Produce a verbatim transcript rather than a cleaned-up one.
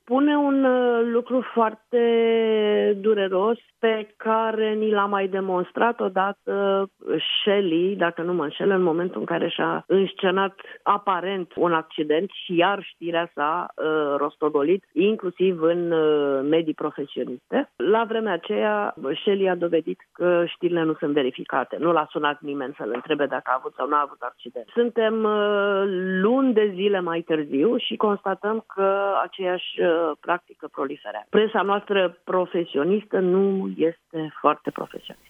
spune un lucru foarte dureros pe care ni l-a mai demonstrat odată Shelley, dacă nu mă înșel, în momentul în care și-a înscenat aparent un accident și iar știrea s-a uh, rostogolit, inclusiv în uh, medii profesioniste. La vremea aceea, Shelley a dovedit că știrile nu sunt verificate. Nu l-a sunat nimeni să-l întrebe dacă a avut sau nu a avut accident. Suntem uh, luni de zile mai târziu și constatăm că aceeași uh, practică proliferează. Presa noastră profesionistă nu este foarte profesionistă.